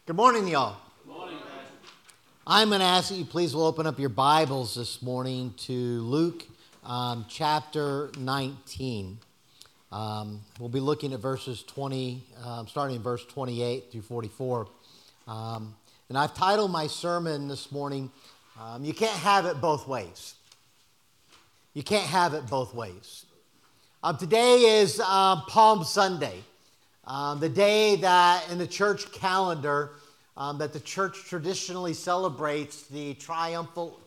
Good morning, y'all. Good morning, Pastor. I'm going to ask that you please will open up your Bibles this morning to Luke chapter 19. We'll be looking at verses 20, starting in verse 28 through 44. And I've titled my sermon this morning, You Can't Have It Both Ways. You can't have it both ways. Today is Palm Sunday. The day that in the church calendar that the church traditionally celebrates the triumphant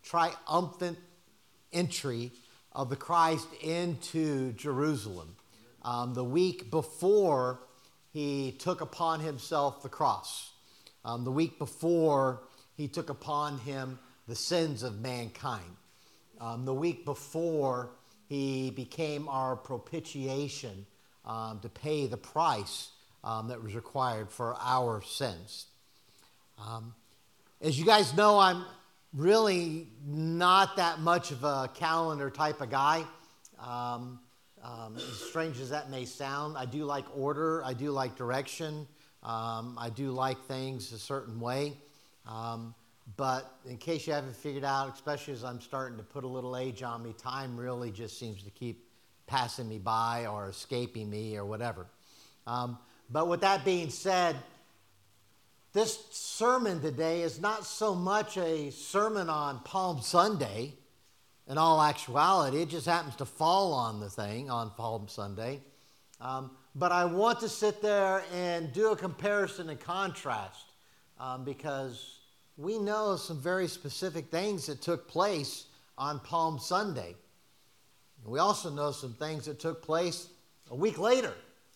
entry of the Christ into Jerusalem. The week before he took upon himself the cross. The week before he took upon him the sins of mankind. The week before he became our propitiation to pay the price that was required for our sins. As you guys know, I'm really not that much of a calendar type of guy. As strange as that may sound, I do like order, I do like direction, I do like things a certain way. But in case you haven't figured out, especially as I'm starting to put a little age on me, time really just seems to keep passing me by or escaping me or whatever. But with that being said, this sermon today is not so much a sermon on Palm Sunday. In all actuality, it just happens to fall on the thing on Palm Sunday. But I want to sit there and do a comparison and contrast because we know some very specific things that took place on Palm Sunday. We also know some things that took place a week later.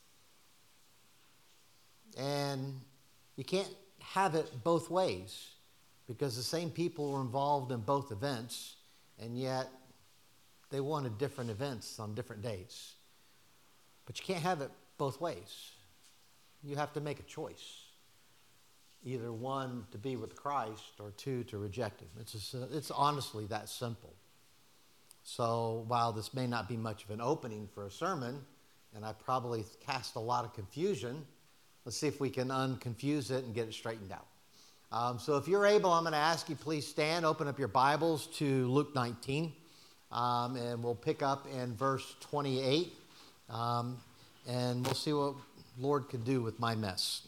And you can't have it both ways because the same people were involved in both events, and yet they wanted different events on different days. But you can't have it both ways. You have to make a choice. Either one, to be with Christ, or two, to reject him. It's honestly that simple. So while this may not be much of an opening for a sermon, and I probably cast a lot of confusion, let's see if we can unconfuse it and get it straightened out. So if you're able, I'm going to ask you please stand, open up your Bibles to Luke 19, and we'll pick up in verse 28, and we'll see what Lord can do with my mess.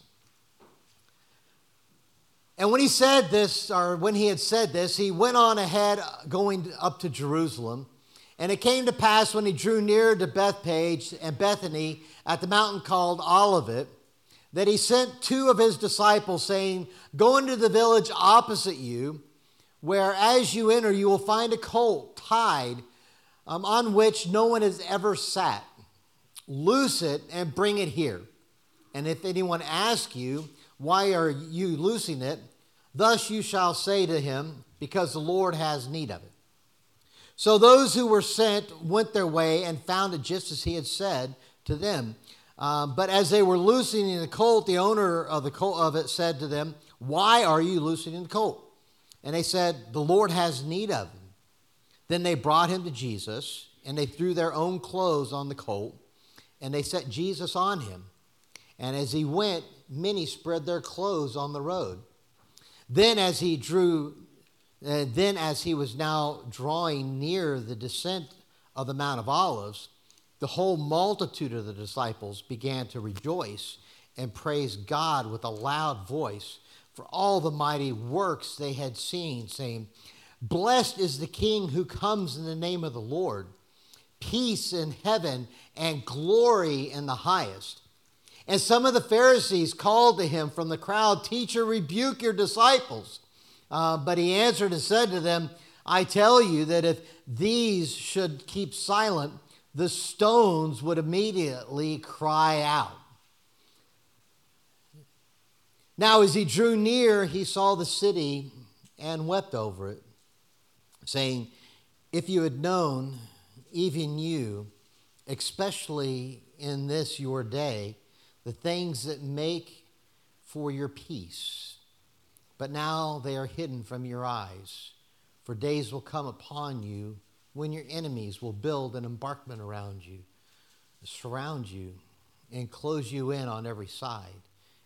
And when he said this, or when he had said this, he went on ahead going up to Jerusalem. And it came to pass when he drew near to Bethphage and Bethany at the mountain called Olivet, that he sent two of his disciples, saying, Go into the village opposite you, where as you enter you will find a colt tied on which no one has ever sat. Loose it and bring it here. And if anyone asks you, Why are you loosing it? Thus you shall say to him, Because the Lord has need of it. So those who were sent went their way and found it just as he had said to them. But as they were loosening the colt, the owner of it said to them, Why are you loosening the colt? And they said, The Lord has need of him. Then they brought him to Jesus, and they threw their own clothes on the colt, and they set Jesus on him. And as he went, many spread their clothes on the road. Then as he was now drawing near the descent of the Mount of Olives, the whole multitude of the disciples began to rejoice and praise God with a loud voice for all the mighty works they had seen, saying, Blessed is the King who comes in the name of the Lord, peace in heaven and glory in the highest. And some of the Pharisees called to him from the crowd, Teacher, rebuke your disciples. But he answered and said to them, I tell you that if these should keep silent, the stones would immediately cry out. Now as he drew near, he saw the city and wept over it, saying, If you had known, even you, especially in this your day, the things that make for your peace. But now they are hidden from your eyes. For days will come upon you when your enemies will build an embankment around you, surround you, and close you in on every side,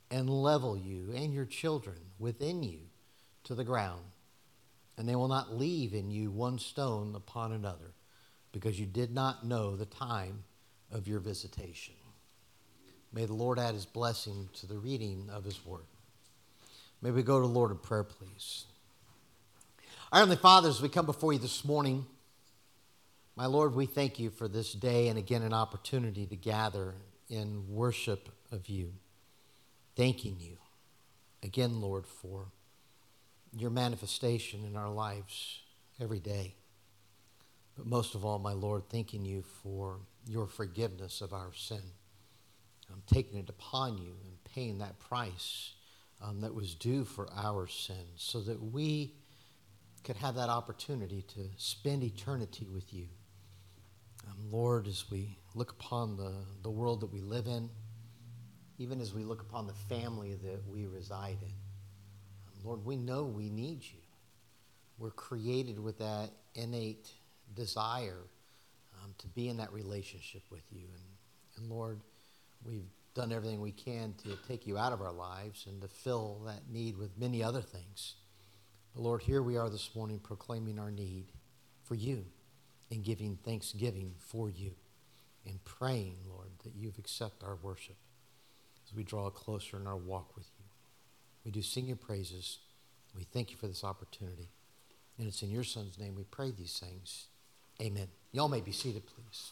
and level you and your children within you to the ground. And they will not leave in you one stone upon another, because you did not know the time of your visitation. May the Lord add his blessing to the reading of his word. May we go to the Lord in prayer, please. Our Heavenly Father, as we come before you this morning, my Lord, we thank you for this day and again an opportunity to gather in worship of you. Thanking you again, Lord, for your manifestation in our lives every day. But most of all, my Lord, thanking you for your forgiveness of our sin. I'm taking it upon you and paying that price that was due for our sins, so that we could have that opportunity to spend eternity with you. Lord, as we look upon the world that we live in, even as we look upon the family that we reside in, Lord, we know we need you. We're created with that innate desire to be in that relationship with you. And Lord, we've done everything we can to take you out of our lives and to fill that need with many other things. But Lord, here we are this morning proclaiming our need for you and giving thanksgiving for you and praying, Lord, that you've accepted our worship as we draw closer in our walk with you. We do sing your praises. We thank you for this opportunity. And it's in your Son's name we pray these things. Amen. Y'all may be seated, please.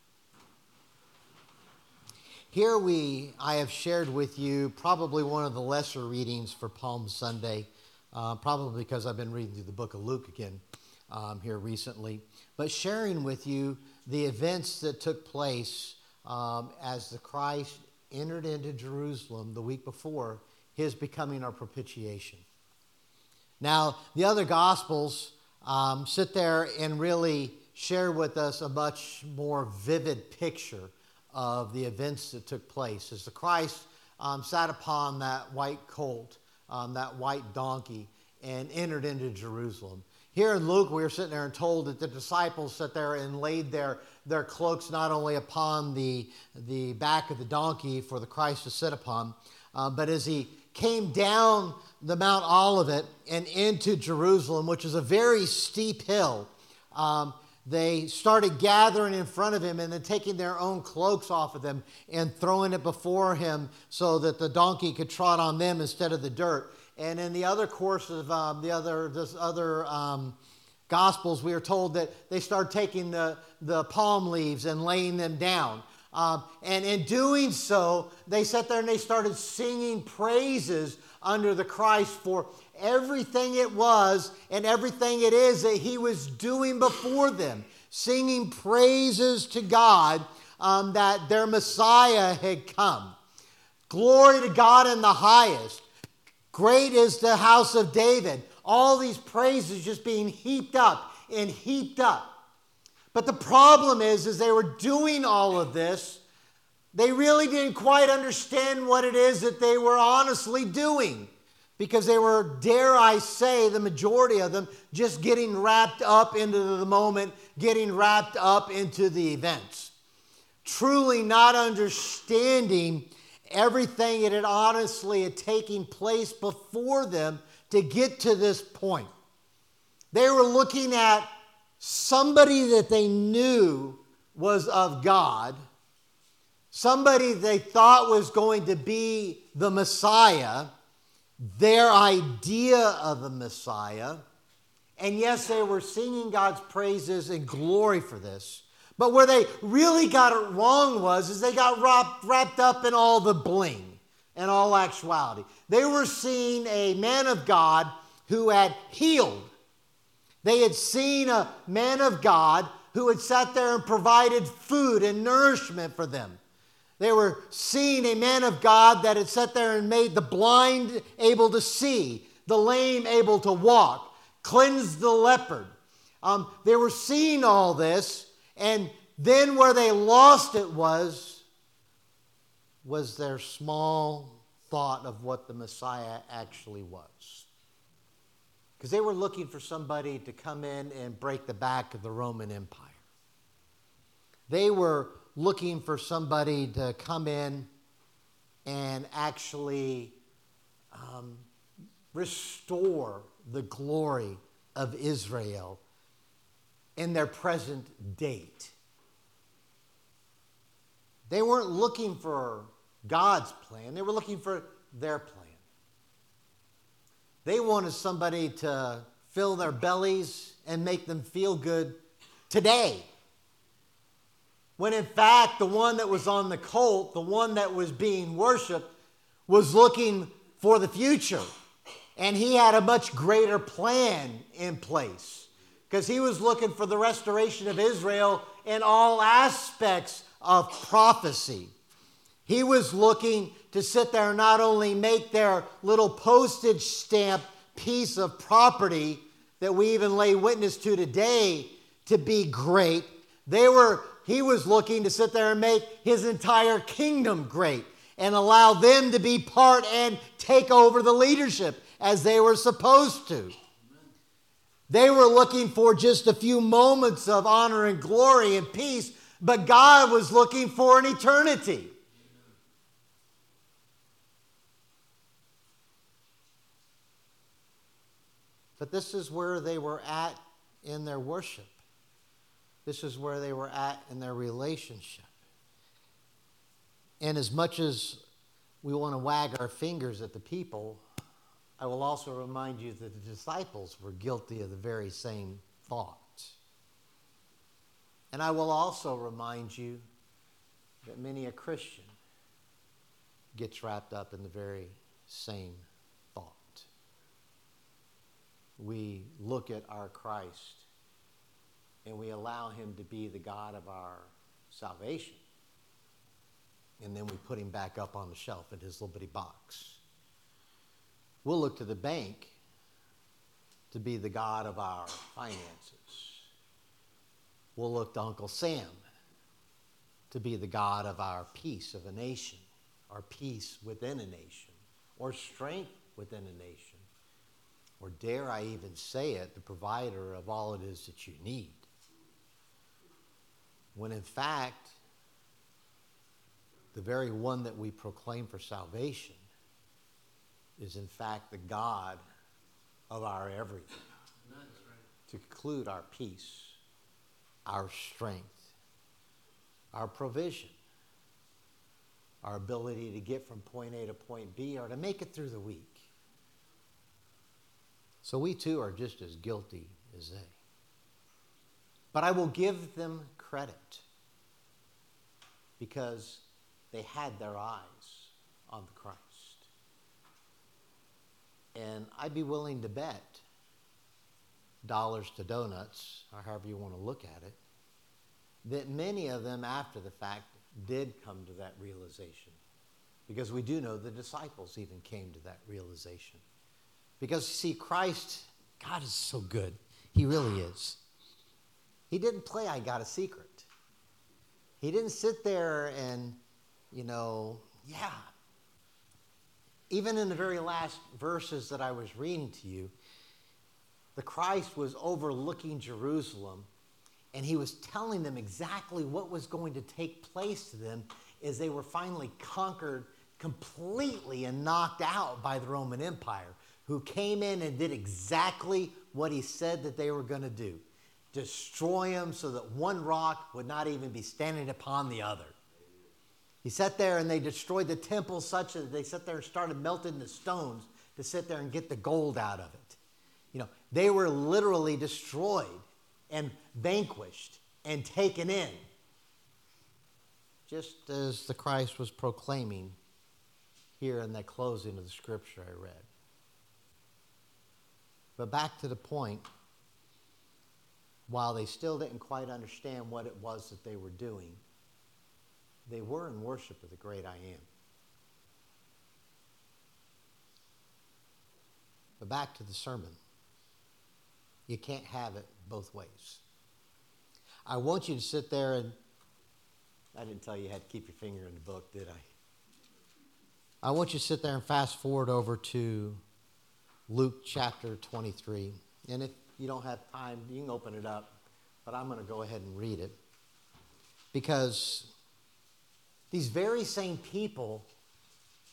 Here I have shared with you probably one of the lesser readings for Palm Sunday, probably because I've been reading through the book of Luke again here recently, but sharing with you the events that took place as the Christ entered into Jerusalem the week before his becoming our propitiation. Now, the other Gospels sit there and really share with us a much more vivid picture of the events that took place as the Christ sat upon that white colt, that white donkey, and entered into Jerusalem. Here in Luke, we were sitting there and told that the disciples sat there and laid their cloaks not only upon the back of the donkey for the Christ to sit upon, but as he came down the Mount Olivet and into Jerusalem, which is a very steep hill, they started gathering in front of him and then taking their own cloaks off of them and throwing it before him so that the donkey could trot on them instead of the dirt. And in the other course of the other Gospels, we are told that they started taking the palm leaves and laying them down. And in doing so, they sat there and they started singing praises under the Christ for everything it was and everything it is that he was doing before them. Singing praises to God that their Messiah had come. Glory to God in the highest. Great is the house of David. All these praises just being heaped up and heaped up. But the problem is they were doing all of this, they really didn't quite understand what it is that they were honestly doing. Because they were, dare I say, the majority of them, just getting wrapped up into the moment, getting wrapped up into the events. Truly not understanding everything that had honestly taken place before them to get to this point. They were looking at somebody that they knew was of God, somebody they thought was going to be the Messiah, their idea of the Messiah, and yes, they were singing God's praises and glory for this. But where they really got it wrong is they got wrapped up in all the bling, in all actuality. They were seeing a man of God who had healed. They had seen a man of God who had sat there and provided food and nourishment for them. They were seeing a man of God that had sat there and made the blind able to see, the lame able to walk, cleansed the leopard. They were seeing all this, and then where they lost it was their small thought of what the Messiah actually was. Because they were looking for somebody to come in and break the back of the Roman Empire. They were looking for somebody to come in and actually restore the glory of Israel in their present date. They weren't looking for God's plan. They were looking for their plan. They wanted somebody to fill their bellies and make them feel good today. When in fact, the one that was on the colt, the one that was being worshiped, was looking for the future. And he had a much greater plan in place, because he was looking for the restoration of Israel in all aspects of prophecy. He was looking to sit there and not only make their little postage stamp piece of property that we even lay witness to today to be great. He was looking to sit there and make his entire kingdom great and allow them to be part and take over the leadership as they were supposed to. They were looking for just a few moments of honor and glory and peace, but God was looking for an eternity. But this is where they were at in their worship. This is where they were at in their relationship. And as much as we want to wag our fingers at the people, I will also remind you that the disciples were guilty of the very same thought. And I will also remind you that many a Christian gets wrapped up in the very same thought. We look at our Christ and we allow him to be the God of our salvation. And then we put him back up on the shelf in his little bitty box. We'll look to the bank to be the God of our finances. We'll look to Uncle Sam to be the God of our peace of a nation, or peace within a nation, or strength within a nation, or dare I even say it, the provider of all it is that you need. When in fact, the very one that we proclaim for salvation is in fact the God of our everything. That's right. To include our peace, our strength, our provision, our ability to get from point A to point B, or to make it through the week. So we too are just as guilty as they. But I will give them credit, because they had their eyes on the Christ. And I'd be willing to bet dollars to donuts, or however you want to look at it, that many of them after the fact did come to that realization. Because we do know the disciples even came to that realization. Because you see, Christ, God is so good. He really is. He didn't play I got a secret. He didn't sit there and, even in the very last verses that I was reading to you, the Christ was overlooking Jerusalem, and he was telling them exactly what was going to take place to them as they were finally conquered completely and knocked out by the Roman Empire, who came in and did exactly what he said that they were going to do. Destroy them so that one rock would not even be standing upon the other. He sat there and they destroyed the temple such that they sat there and started melting the stones to sit there and get the gold out of it. They were literally destroyed and vanquished and taken in, just as the Christ was proclaiming here in that closing of the scripture I read. But back to the point, while they still didn't quite understand what it was that they were doing, they were in worship of the great I am. But back to the sermon. You can't have it both ways. I want you to sit there and, I didn't tell you had to keep your finger in the book, did I? I want you to sit there and fast forward over to Luke chapter 23. And if you don't have time, you can open it up, but I'm going to go ahead and read it. Because these very same people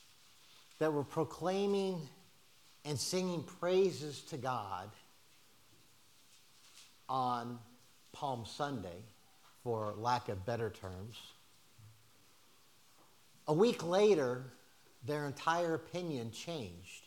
that were proclaiming and singing praises to God on Palm Sunday, for lack of better terms. A week later, their entire opinion changed.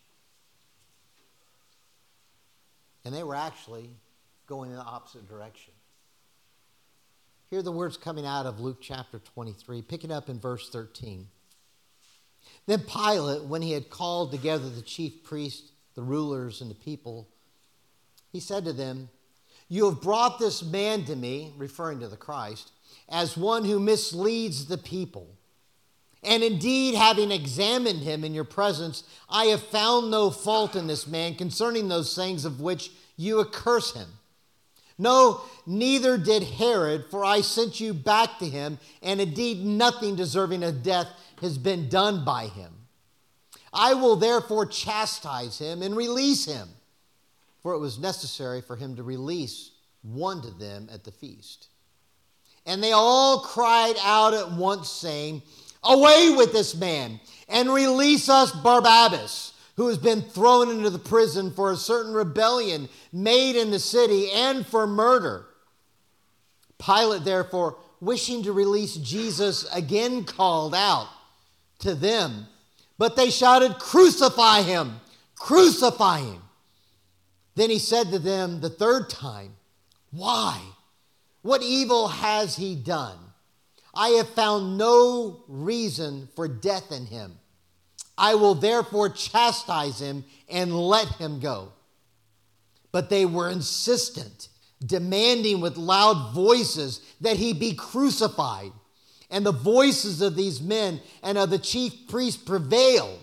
And they were actually going in the opposite direction. Here are the words coming out of Luke chapter 23, picking up in verse 13. Then Pilate, when he had called together the chief priests, the rulers, and the people, he said to them, "You have brought this man to me," referring to the Christ, "as one who misleads the people. And indeed, having examined him in your presence, I have found no fault in this man concerning those things of which you accuse him. No, neither did Herod, for I sent you back to him, and indeed nothing deserving of death has been done by him. I will therefore chastise him and release him." For it was necessary for him to release one to them at the feast. And they all cried out at once, saying, "Away with this man, and release us Barabbas, who has been thrown into the prison for a certain rebellion made in the city and for murder." Pilate, therefore, wishing to release Jesus, again called out to them. But they shouted, "Crucify him! Crucify him!" Then he said to them the third time, "Why? What evil has he done? I have found no reason for death in him. I will therefore chastise him and let him go." But they were insistent, demanding with loud voices that he be crucified. And the voices of these men and of the chief priests prevailed.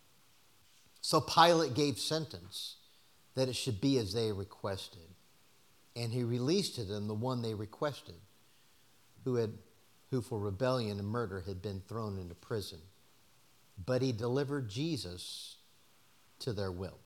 So Pilate gave sentence that it should be as they requested. And he released to them the one they requested, who for rebellion and murder had been thrown into prison. But he delivered Jesus to their will.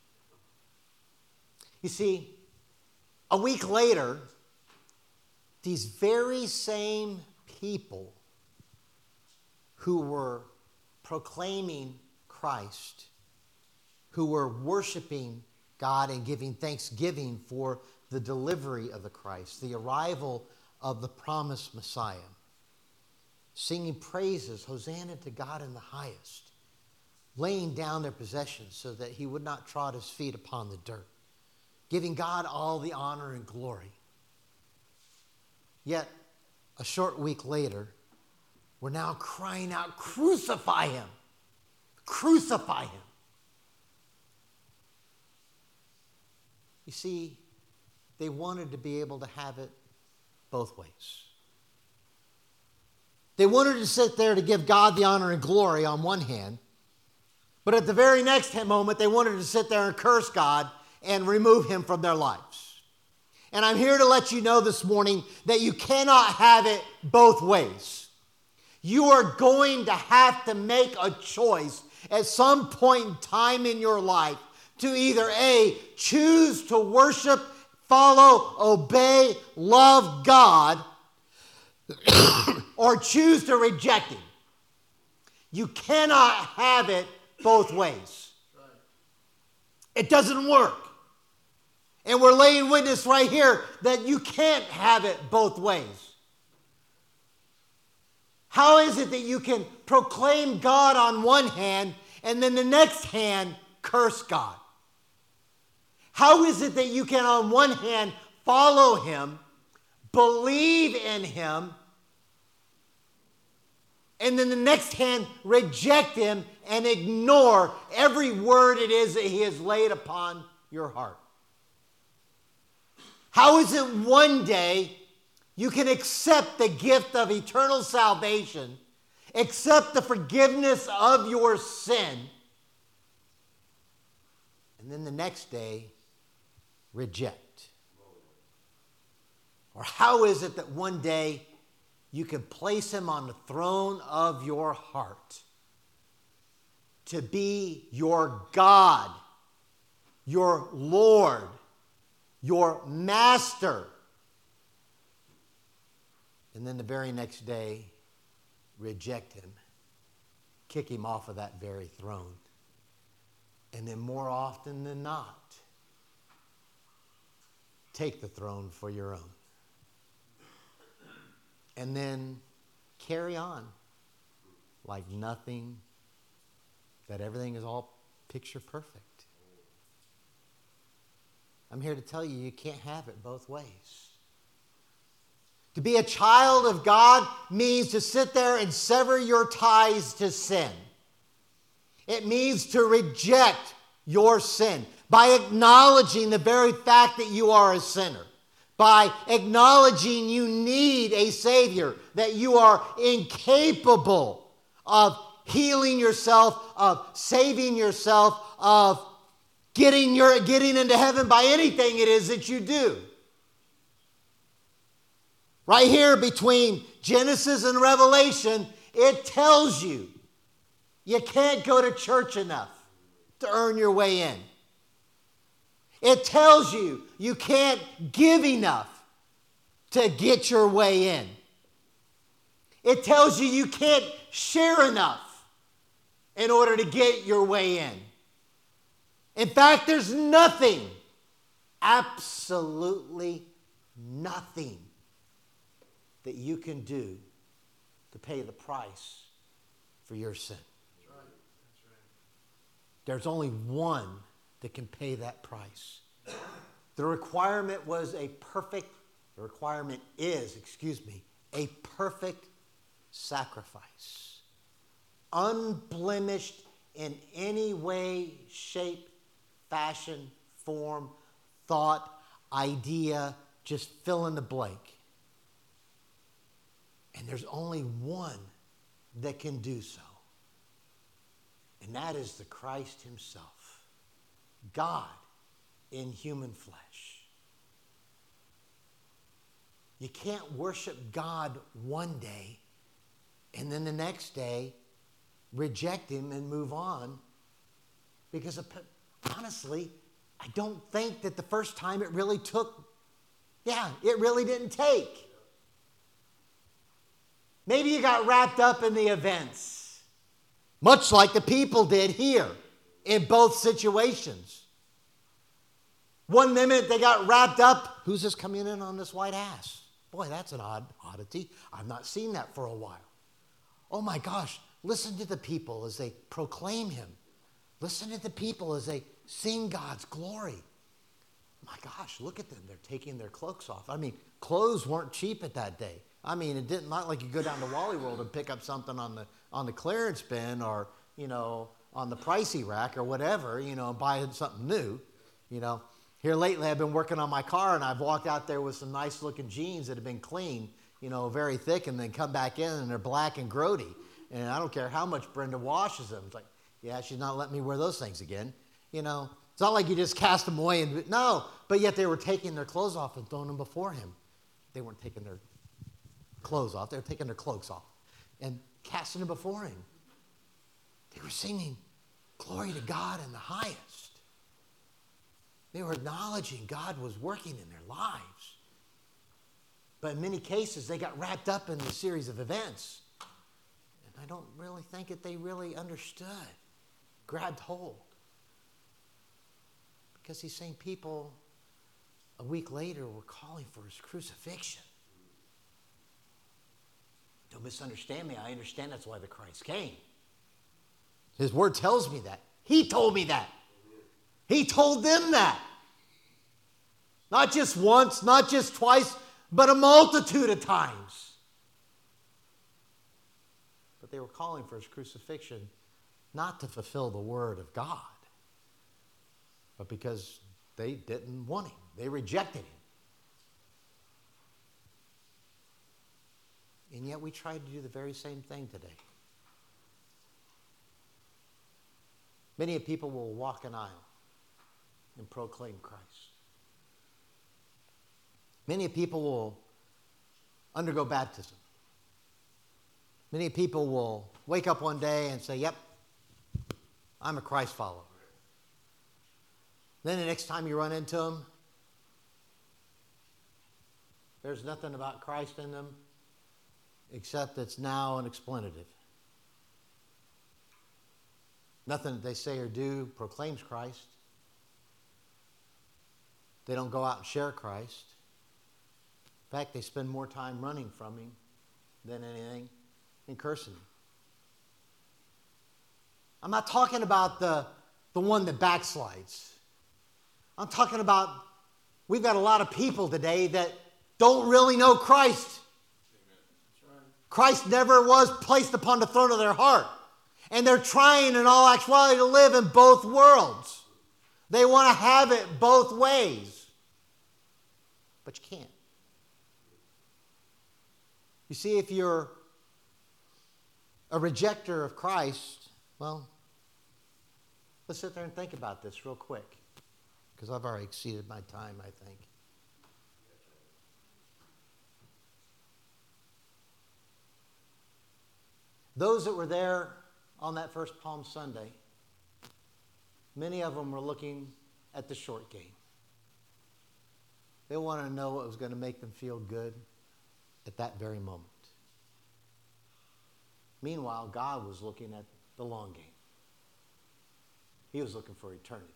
You see, a week later, these very same people who were proclaiming Christ, who were worshiping God and giving thanksgiving for the delivery of the Christ, the arrival of the promised Messiah, singing praises, Hosanna to God in the highest, laying down their possessions so that he would not trod his feet upon the dirt, giving God all the honor and glory. Yet, a short week later, we're now crying out, "Crucify him! Crucify him!" You see, they wanted to be able to have it both ways. They wanted to sit there to give God the honor and glory on one hand, but at the very next moment, they wanted to sit there and curse God and remove him from their lives. And I'm here to let you know this morning that you cannot have it both ways. You are going to have to make a choice at some point in time in your life to either A, choose to worship, follow, obey, love God, or choose to reject him. You cannot have it both ways. It doesn't work. And we're laying witness right here that you can't have it both ways. How is it that you can proclaim God on one hand and then the next hand curse God? How is it that you can on one hand follow him, believe in him, and then the next hand reject him and ignore every word it is that he has laid upon your heart? How is it one day you can accept the gift of eternal salvation, accept the forgiveness of your sin, and then the next day reject? Or how is it that one day you can place him on the throne of your heart to be your God, your Lord, your master, and then the very next day reject him, kick him off of that very throne? And then more often than not, take the throne for your own. And then carry on like nothing, that everything is all picture perfect. I'm here to tell you, you can't have it both ways. To be a child of God means to sit there and sever your ties to sin. It means to reject your sin by acknowledging the very fact that you are a sinner, by acknowledging you need a Savior, that you are incapable of healing yourself, of saving yourself, of getting into heaven by anything it is that you do. Right here between Genesis and Revelation, it tells you you can't go to church enough to earn your way in. It tells you you can't give enough to get your way in. It tells you you can't share enough in order to get your way in. In fact, there's nothing, absolutely nothing that you can do to pay the price for your sin. That's right. That's right. There's only one that can pay that price. The requirement is a perfect sacrifice. Unblemished in any way, shape, fashion, form, thought, idea, just fill in the blank. And there's only one that can do so. And that is the Christ himself. God in human flesh. You can't worship God one day and then the next day reject him and move on, because honestly, I don't think that the first time it really it really didn't take. Maybe you got wrapped up in the events, much like the people did here in both situations. One minute they got wrapped up. Who's this coming in on this white ass? Boy, that's an oddity. I've not seen that for a while. Oh my gosh, listen to the people as they proclaim him. Listen to the people as they sing God's glory. My gosh, look at them. They're taking their cloaks off. I mean, clothes weren't cheap at that day. I mean, not like you go down to Wally World and pick up something on the clearance bin, or, on the pricey rack or whatever, buy something new, Here lately I've been working on my car, and I've walked out there with some nice looking jeans that have been cleaned, very thick, and then come back in and they're black and grody. And I don't care how much Brenda washes them. It's like, yeah, she's not letting me wear those things again. It's not like you just cast them away. No, but yet they were taking their clothes off and throwing them before him. They weren't taking their clothes off. They were taking their cloaks off and casting them before him. They were singing, glory to God in the highest. They were acknowledging God was working in their lives. But in many cases, they got wrapped up in the series of events. And I don't really think that they really understood, grabbed hold. Because these same people, a week later, were calling for his crucifixion. Don't misunderstand me. I understand that's why the Christ came. His word tells me that. He told me that. He told them that. Not just once, not just twice, but a multitude of times. But they were calling for his crucifixion not to fulfill the word of God, but because they didn't want him. They rejected him. And yet we try to do the very same thing today. Many people will walk an aisle and proclaim Christ. Many people will undergo baptism. Many people will wake up one day and say, yep, I'm a Christ follower. Then the next time you run into them, there's nothing about Christ in them except it's now an expletive. Nothing that they say or do proclaims Christ. They don't go out and share Christ. In fact, they spend more time running from him than anything and cursing him. I'm not talking about the one that backslides. I'm talking about we've got a lot of people today that don't really know Christ. Christ never was placed upon the throne of their heart. And they're trying in all actuality to live in both worlds. They want to have it both ways. But you can't. You see, if you're a rejecter of Christ, well, let's sit there and think about this real quick. Because I've already exceeded my time, I think. Those that were there on that first Palm Sunday, many of them were looking at the short game. They wanted to know what was going to make them feel good at that very moment. Meanwhile, God was looking at the long game. He was looking for eternity.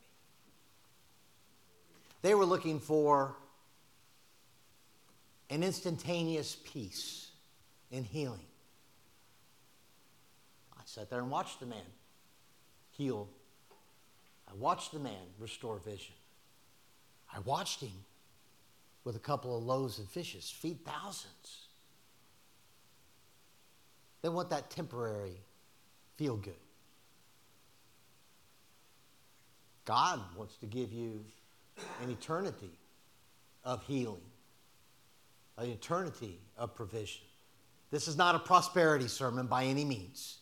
They were looking for an instantaneous peace and healing. I sat there and watched the man heal. I watched the man restore vision. I watched him with a couple of loaves and fishes feed thousands. They want that temporary feel good. God wants to give you an eternity of healing, an eternity of provision. This is not a prosperity sermon by any means.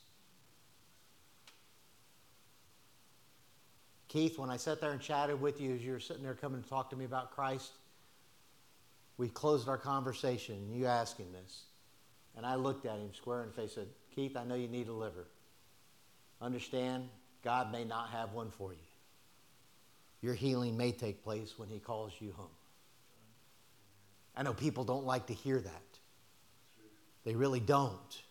Keith, when I sat there and chatted with you as you were sitting there coming to talk to me about Christ, we closed our conversation, and you asking this. And I looked at him square in the face and said, Keith, I know you need a liver. Understand, God may not have one for you. Your healing may take place when he calls you home. I know people don't like to hear that. They really don't.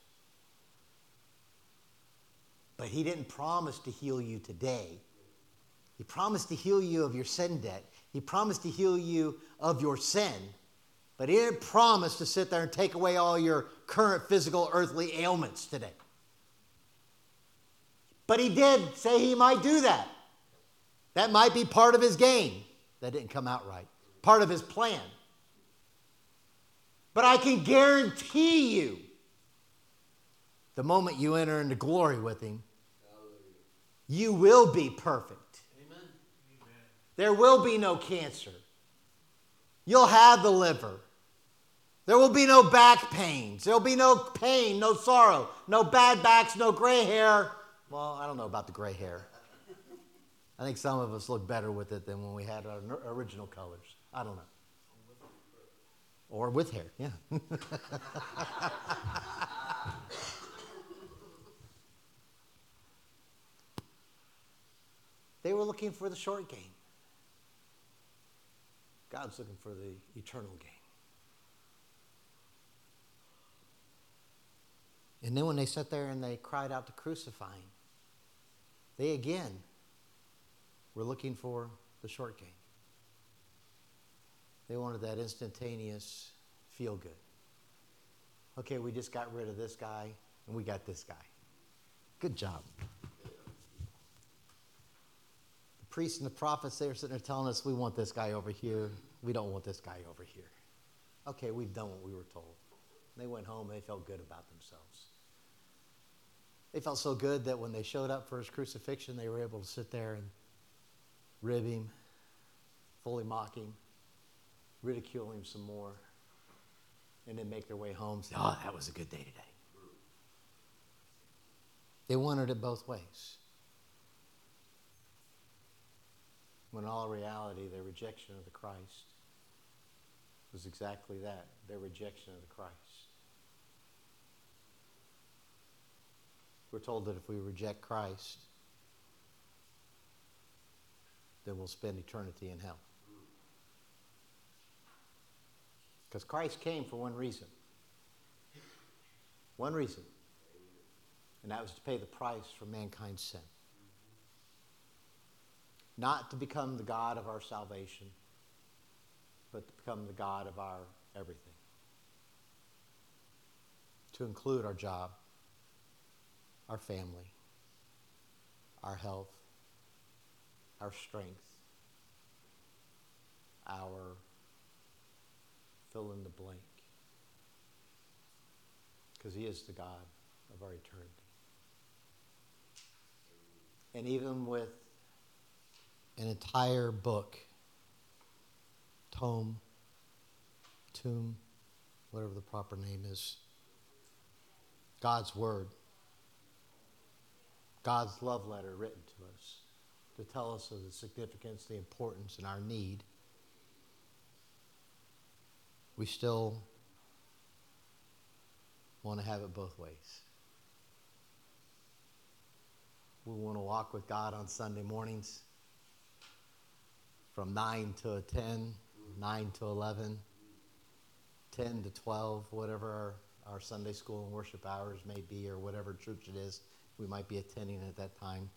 But he didn't promise to heal you today. He promised to heal you of your sin debt. He promised to heal you of your sin. But he didn't promise to sit there and take away all your current physical earthly ailments today. But he did say he might do that. That might be part of his game. That didn't come out right. Part of his plan. But I can guarantee you, the moment you enter into glory with him, you will be perfect. Amen. There will be no cancer. You'll have the liver. There will be no back pains. There will be no pain, no sorrow, no bad backs, no gray hair. Well, I don't know about the gray hair. I think some of us look better with it than when we had our original colors. I don't know. Or with hair, yeah. They were looking for the short game. God's looking for the eternal game. And then when they sat there and they cried out to crucify him, they again were looking for the short game. They wanted that instantaneous feel good. Okay, we just got rid of this guy and we got this guy. Good job. The priests and the prophets, they were sitting there telling us, we want this guy over here. We don't want this guy over here. Okay, we've done what we were told. They went home and they felt good about themselves. They felt so good that when they showed up for his crucifixion, they were able to sit there and rib him, fully mock him, ridicule him some more, and then make their way home and say, oh, that was a good day today. They wanted it both ways. When in all reality, their rejection of the Christ was exactly that, their rejection of the Christ. We're told that if we reject Christ, then we'll spend eternity in hell. Because Christ came for one reason. One reason. And that was to pay the price for mankind's sin. not to become the God of our salvation, but to become the God of our everything. To include our job, our family, our health, our strength, our fill in the blank. Because he is the God of our eternity. And even with an entire book, tomb, whatever the proper name is, God's Word, God's love letter written to us to tell us of the significance, the importance, and our need, we still want to have it both ways. We want to walk with God on Sunday mornings from 9 to 10, 9 to 11, 10 to 12, whatever our Sunday school and worship hours may be, or whatever church it is we might be attending at that time.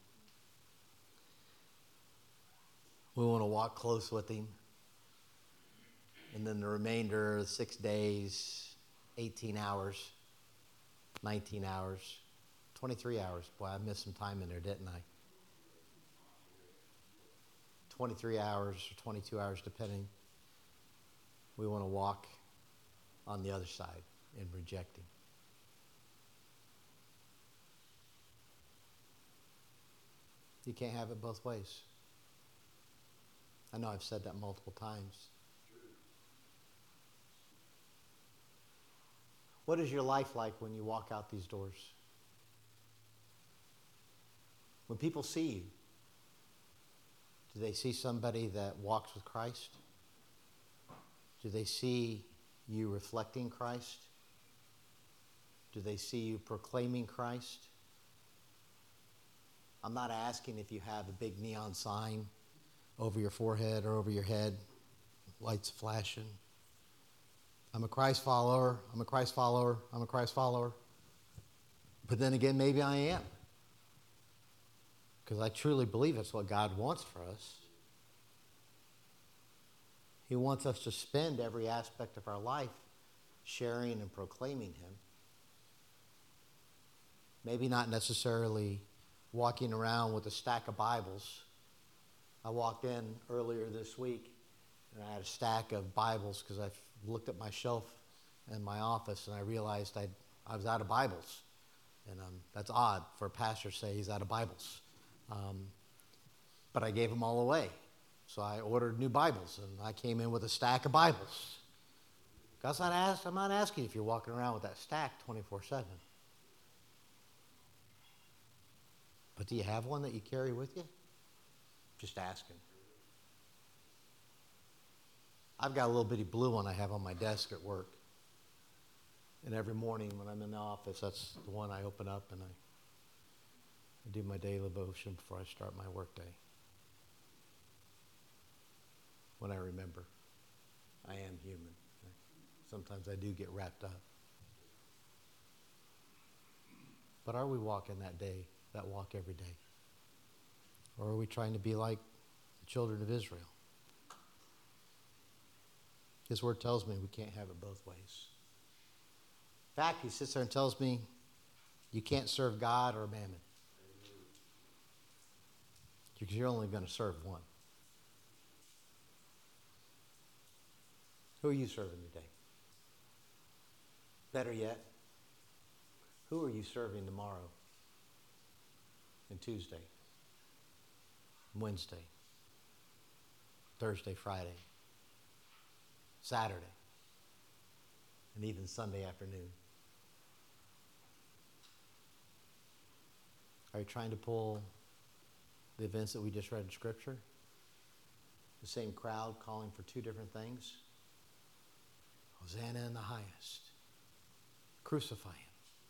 We want to walk close with him. And then the remainder, 6 days, 18 hours, 19 hours, 23 hours. Boy, I missed some time in there, didn't I? 23 hours or 22 hours, depending. We want to walk on the other side and reject him. You can't have it both ways. I know I've said that multiple times. What is your life like when you walk out these doors? When people see you, do they see somebody that walks with Christ? Do they see you reflecting Christ? Do they see you proclaiming Christ? I'm not asking if you have a big neon sign over your forehead or over your head, lights flashing. I'm a Christ follower, I'm a Christ follower, I'm a Christ follower. But then again, maybe I am. Because I truly believe that's what God wants for us. He wants us to spend every aspect of our life sharing and proclaiming him. Maybe not necessarily walking around with a stack of Bibles. I walked in earlier this week and I had a stack of Bibles because I looked at my shelf in my office and I realized I was out of Bibles. And that's odd for a pastor to say he's out of Bibles. But I gave them all away. So I ordered new Bibles and I came in with a stack of Bibles. I'm not asking if you're walking around with that stack 24/7. But do you have one that you carry with you? Just asking. I've got a little bitty blue one I have on my desk at work. And every morning when I'm in the office, that's the one I open up and I do my daily devotion before I start my workday. When I remember, I am human. Sometimes I do get wrapped up. But are we walking that walk every day? Or are we trying to be like the children of Israel? His word tells me we can't have it both ways. In fact, he sits there and tells me you can't serve God or mammon. Because you're only going to serve one. Who are you serving today? Better yet, who are you serving tomorrow and Tuesday, Wednesday, Thursday, Friday, Saturday, and even Sunday afternoon? Are you trying to pull the events that we just read in Scripture? The same crowd calling for two different things? Hosanna in the highest. Crucify him.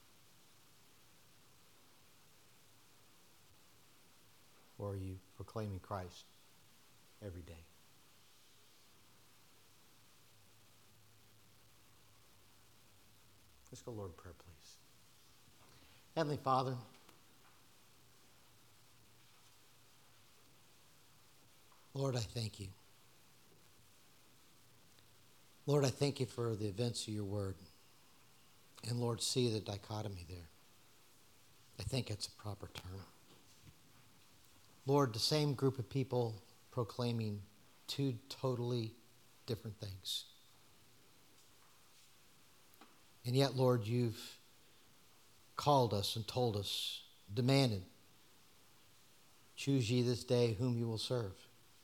Or are you proclaiming Christ every day? Let's go, Lord, in prayer, please. Heavenly Father, Lord, I thank you. Lord, I thank you for the events of your word. And Lord, see the dichotomy there. I think it's a proper term. Lord, the same group of people proclaiming two totally different things. And yet, Lord, you've called us and told us, demanded, choose ye this day whom you will serve.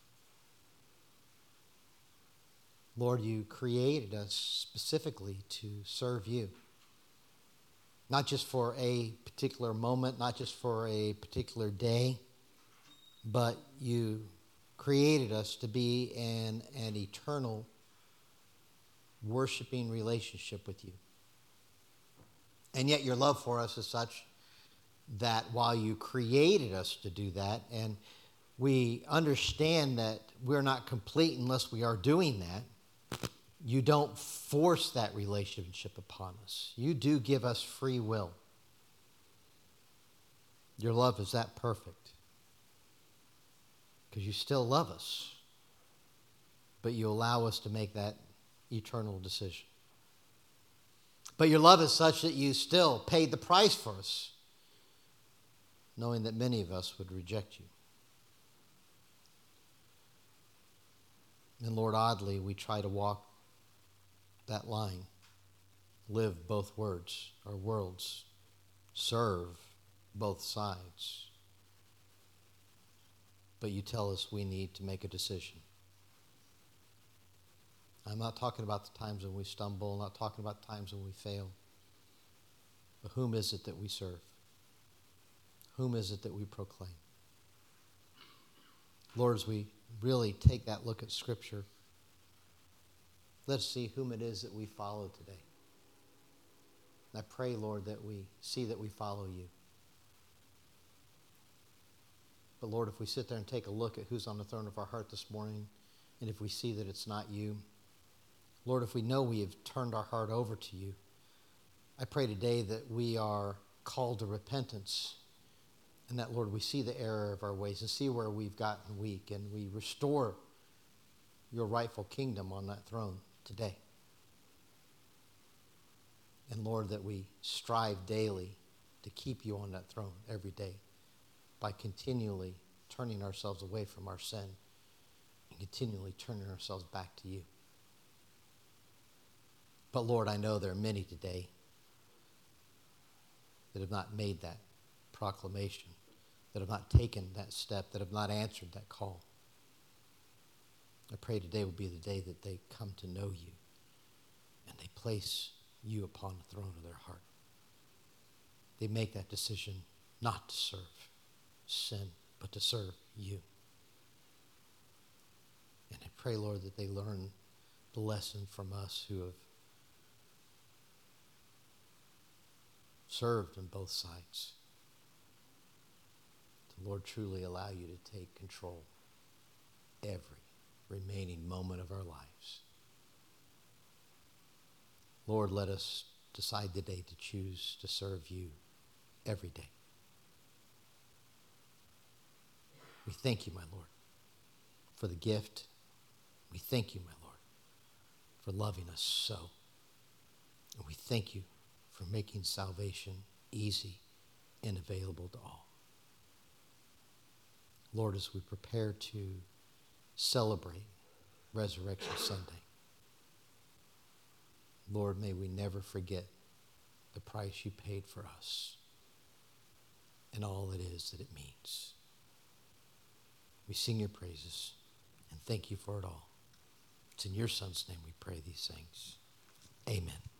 Lord, you created us specifically to serve you. Not just for a particular moment, not just for a particular day, but you created us to be in an eternal worshiping relationship with you. And yet your love for us is such that while you created us to do that, and we understand that we're not complete unless we are doing that, you don't force that relationship upon us. You do give us free will. Your love is that perfect. Because you still love us, but you allow us to make that eternal decision. But your love is such that you still paid the price for us, knowing that many of us would reject you. And Lord, oddly, we try to walk that line, live both words or worlds, serve both sides. But you tell us we need to make a decision. I'm not talking about the times when we stumble, I'm not talking about the times when we fail. But whom is it that we serve? Whom is it that we proclaim? Lord, as we really take that look at Scripture, let's see whom it is that we follow today. And I pray, Lord, that we see that we follow you. But Lord, if we sit there and take a look at who's on the throne of our heart this morning, and if we see that it's not you, Lord, if we know we have turned our heart over to you, I pray today that we are called to repentance, and that, Lord, we see the error of our ways and see where we've gotten weak, and we restore your rightful kingdom on that throne today. And Lord, that we strive daily to keep you on that throne every day by continually turning ourselves away from our sin and continually turning ourselves back to you. But Lord, I know there are many today that have not made that proclamation, that have not taken that step, that have not answered that call. I pray today will be the day that they come to know you and they place you upon the throne of their heart. They make that decision not to serve sin, but to serve you. And I pray, Lord, that they learn the lesson from us who have served on both sides. To, Lord, truly allow you to take control every remaining moment of our lives. Lord, let us decide today to choose to serve you every day. We thank you, my Lord, for the gift. We thank you, my Lord, for loving us so. And we thank you for making salvation easy and available to all. Lord, as we prepare to celebrate Resurrection Sunday, Lord, may we never forget the price you paid for us and all it is that it means. We sing your praises and thank you for it all. It's in your Son's name we pray these things. Amen.